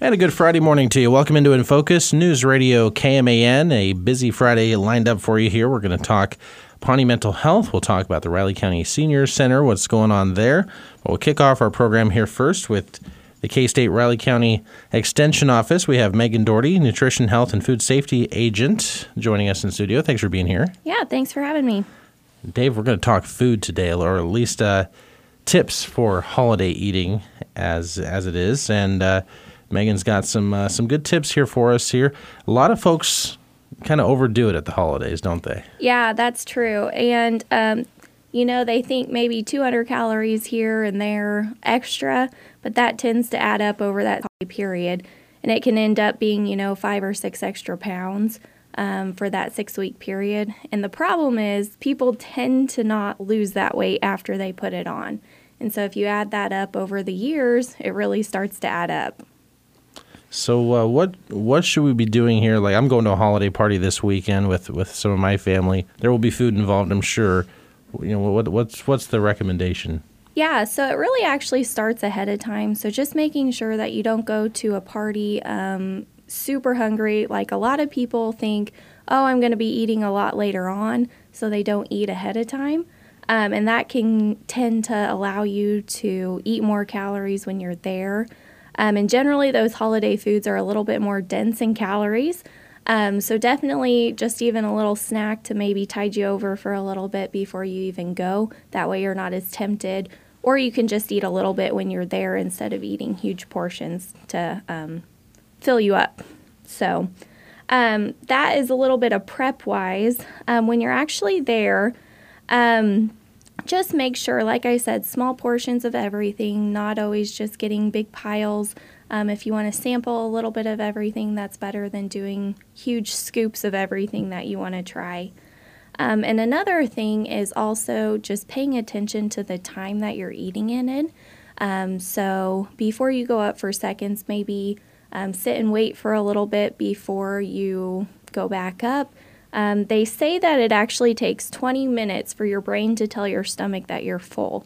And a good Friday morning to you. Welcome into In Focus, News Radio KMAN. A busy Friday lined up for you here. We're going to talk Pawnee Mental Health. We'll talk about the Riley County Senior Center, what's going on there. We'll kick off our program here first with the K-State Riley County Extension Office. We have Megan Doherty, Nutrition, Health, and Food Safety Agent, joining us in studio. Thanks for being here. Yeah, thanks for having me. Dave, we're going to talk food today, or at least tips for holiday eating as it is. And Megan's got some good tips here for us here. A lot of folks kind of overdo it at the holidays, don't they? Yeah, that's true. And, they think maybe 200 calories here and there extra, but that tends to add up over that period. And it can end up being, 5 or 6 extra pounds for that 6-week period. And the problem is people tend to not lose that weight after they put it on. And so if you add that up over the years, it really starts to add up. So what should we be doing here? Like, I'm going to a holiday party this weekend with some of my family. There will be food involved, I'm sure. What's the recommendation? Yeah, so it really actually starts ahead of time. So just making sure that you don't go to a party super hungry. Like a lot of people think, oh, I'm going to be eating a lot later on, so they don't eat ahead of time. And that can tend to allow you to eat more calories when you're there. And generally, those holiday foods are a little bit more dense in calories. So definitely just even a little snack to maybe tide you over for a little bit before you even go. That way you're not as tempted. Or you can just eat a little bit when you're there instead of eating huge portions to fill you up. So that is a little bit of prep-wise. When you're actually there, just make sure, like I said, small portions of everything, not always just getting big piles. If you want to sample a little bit of everything, that's better than doing huge scoops of everything that you want to try. And another thing is also just paying attention to the time that you're eating in. So before you go up for seconds, maybe sit and wait for a little bit before you go back up. They say that it actually takes 20 minutes for your brain to tell your stomach that you're full.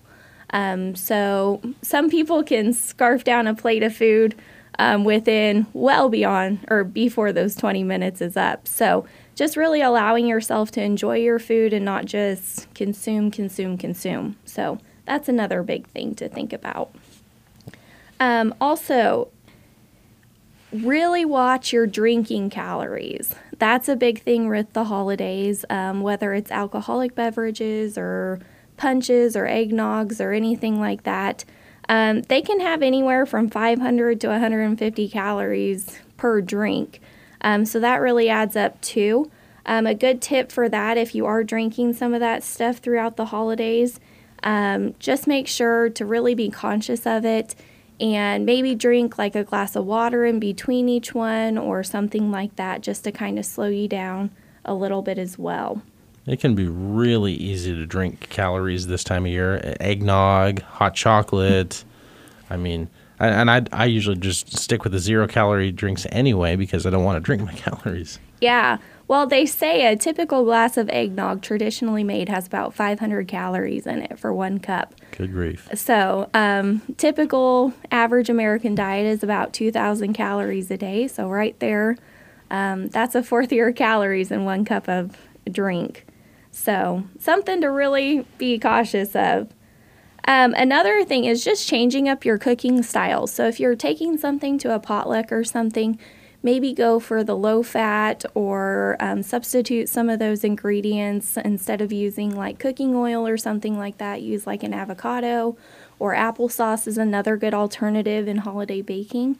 So some people can scarf down a plate of food within well beyond or before those 20 minutes is up. So just really allowing yourself to enjoy your food and not just consume. So that's another big thing to think about. Also, really watch your drinking calories. That's a big thing with the holidays, whether it's alcoholic beverages or punches or eggnogs or anything like that. They can have anywhere from 500 to 150 calories per drink. So that really adds up too. A good tip for that, if you are drinking some of that stuff throughout the holidays, just make sure to really be conscious of it. And maybe drink like a glass of water in between each one or something like that just to kind of slow you down a little bit as well. It can be really easy to drink calories this time of year. Eggnog, hot chocolate. I mean, I usually just stick with the 0-calorie drinks anyway because I don't want to drink my calories. Yeah. Well, they say a typical glass of eggnog traditionally made has about 500 calories in it for 1 cup. Good grief. So typical average American diet is about 2,000 calories a day. So right there, that's a fourth of your calories in 1 cup of drink. So something to really be cautious of. Another thing is just changing up your cooking styles. So if you're taking something to a potluck or something, maybe go for the low fat or substitute some of those ingredients. Instead of using like cooking oil or something like that, use like an avocado or applesauce is another good alternative in holiday baking.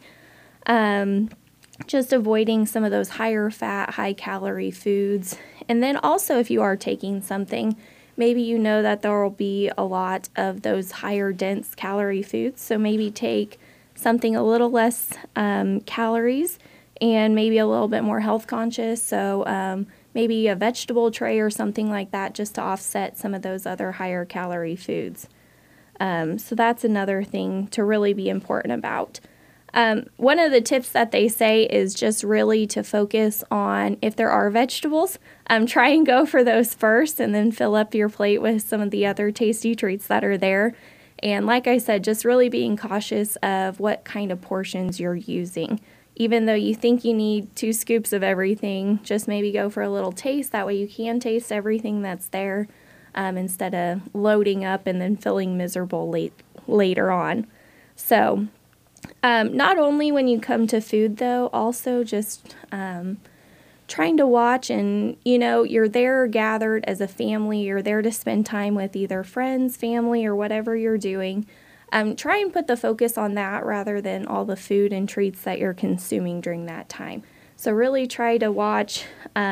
Just avoiding some of those higher fat, high calorie foods. And then also if you are taking something, maybe you know that there will be a lot of those higher dense calorie foods. So maybe take something a little less calories and maybe a little bit more health conscious. So maybe a vegetable tray or something like that just to offset some of those other higher calorie foods. So that's another thing to really be important about. One of the tips that they say is just really to focus on if there are vegetables, try and go for those first and then fill up your plate with some of the other tasty treats that are there. And like I said, just really being cautious of what kind of portions you're using. Even though you think you need 2 scoops of everything, just maybe go for a little taste. That way you can taste everything that's there instead of loading up and then feeling miserable later on. So not only when you come to food, though, also just trying to watch and, you're there gathered as a family. You're there to spend time with either friends, family, or whatever you're doing. Try and put the focus on that rather than all the food and treats that you're consuming during that time. So really try to watch,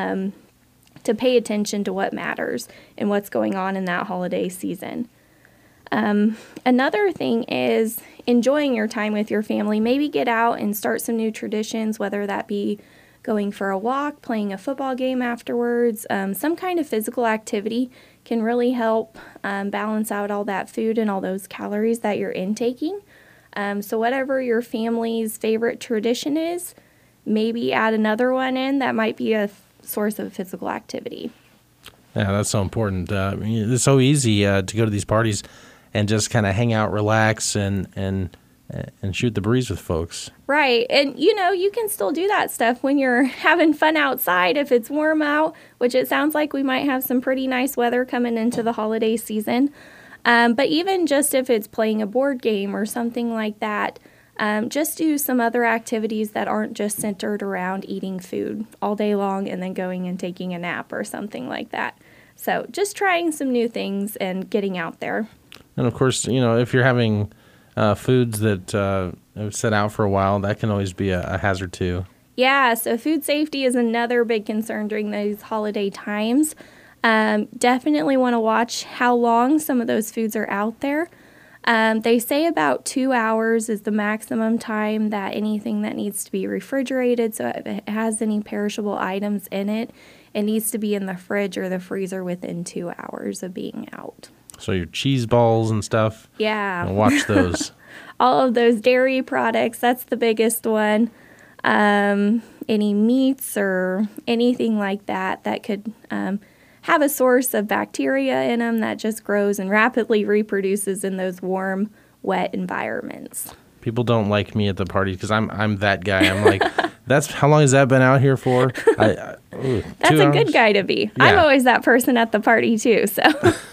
to pay attention to what matters and what's going on in that holiday season. Another thing is enjoying your time with your family. Maybe get out and start some new traditions, whether that be going for a walk, playing a football game afterwards. Some kind of physical activity can really help balance out all that food and all those calories that you're intaking. So whatever your family's favorite tradition is, maybe add another one in that might be a source of physical activity. Yeah, that's so important. It's so easy to go to these parties and just kind of hang out, relax, and shoot the breeze with folks. Right. And, you can still do that stuff when you're having fun outside if it's warm out, which it sounds like we might have some pretty nice weather coming into the holiday season. But even just if it's playing a board game or something like that, just do some other activities that aren't just centered around eating food all day long and then going and taking a nap or something like that. So just trying some new things and getting out there. And, of course, if you're having foods that have set out for a while, that can always be a hazard too. Yeah, so food safety is another big concern during these holiday times. Definitely want to watch how long some of those foods are out there. They say about 2 hours is the maximum time that anything that needs to be refrigerated, so if it has any perishable items in it, it needs to be in the fridge or the freezer within 2 hours of being out. So your cheese balls and stuff. Yeah. Watch those. All of those dairy products, that's the biggest one. Any meats or anything like that could have a source of bacteria in them that just grows and rapidly reproduces in those warm, wet environments. People don't like me at the party because I'm that guy. I'm like, how long has that been out here for? That's a good guy to be. Yeah. I'm always that person at the party too. So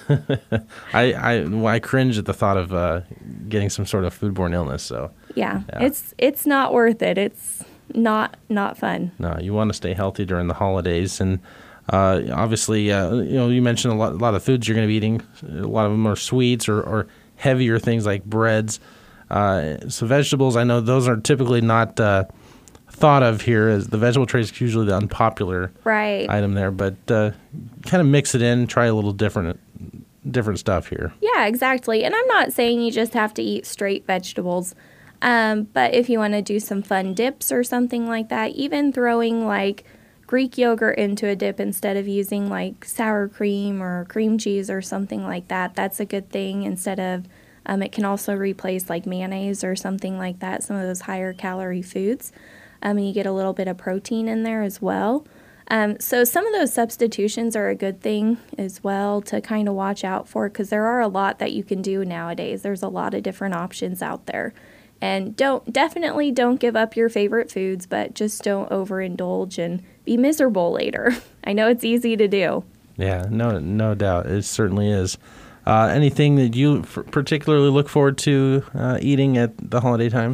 I cringe at the thought of getting some sort of foodborne illness. So yeah. It's not worth it. It's not fun. No, you want to stay healthy during the holidays, and obviously, you mentioned a lot of foods you're going to be eating. A lot of them are sweets or heavier things like breads. So vegetables, I know those are typically not thought of here, as the vegetable tray is usually the unpopular item there, but kind of mix it in, try a little different stuff here. Yeah, exactly. And I'm not saying you just have to eat straight vegetables, but if you want to do some fun dips or something like that, even throwing like Greek yogurt into a dip instead of using like sour cream or cream cheese or something like that, that's a good thing. Instead of it can also replace like mayonnaise or something like that, some of those higher calorie foods. And you get a little bit of protein in there as well. So some of those substitutions are a good thing as well to kind of watch out for, because there are a lot that you can do nowadays. There's a lot of different options out there. And definitely don't give up your favorite foods, but just don't overindulge and be miserable later. I know it's easy to do. Yeah, no doubt. It certainly is. Anything that you particularly look forward to eating at the holiday time?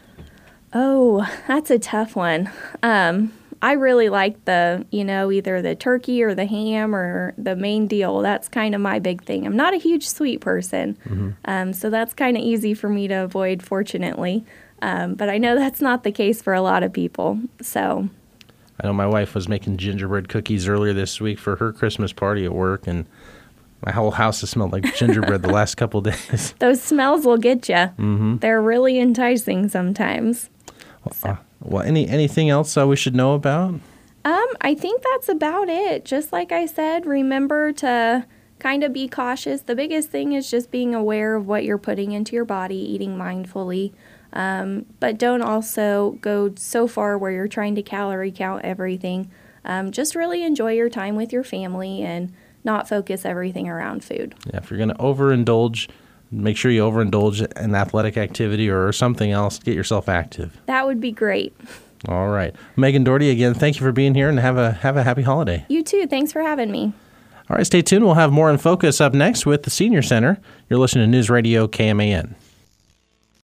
Oh, that's a tough one. I really like the, either the turkey or the ham or the main deal. That's kind of my big thing. I'm not a huge sweet person, so that's kind of easy for me to avoid, fortunately. But I know that's not the case for a lot of people. So I know my wife was making gingerbread cookies earlier this week for her Christmas party at work, and my whole house has smelled like gingerbread the last couple of days. Those smells will get you. Mm-hmm. They're really enticing sometimes. Well, anything else we should know about? I think that's about it. Just like I said, remember to kind of be cautious. The biggest thing is just being aware of what you're putting into your body, eating mindfully. But don't also go so far where you're trying to calorie count everything. Just really enjoy your time with your family and not focus everything around food. Yeah, if you're going to overindulge, make sure you overindulge in athletic activity or something else. Get yourself active. That would be great. All right. Megan Doherty, again, thank you for being here, and have a happy holiday. You too. Thanks for having me. All right, stay tuned. We'll have more in focus up next with the Senior Center. You're listening to News Radio KMAN.